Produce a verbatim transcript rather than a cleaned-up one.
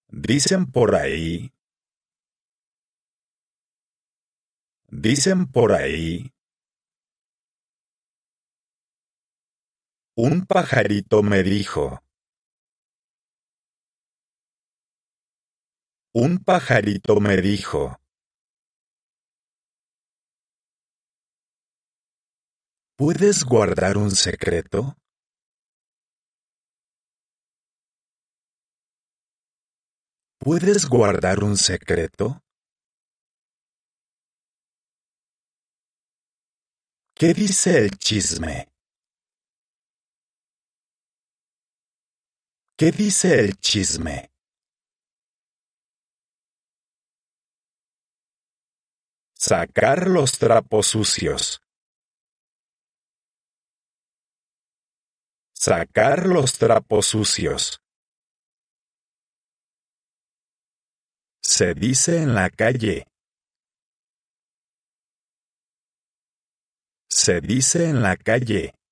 Dicen por ahí. Dicen por ahí. Un pajarito me dijo. Un pajarito me dijo. ¿Puedes guardar un secreto? ¿Puedes guardar un secreto? ¿Qué dice el chisme? ¿Qué dice el chisme? Sacar los trapos sucios. Sacar los trapos sucios. Se dice en la calle. Se dice en la calle.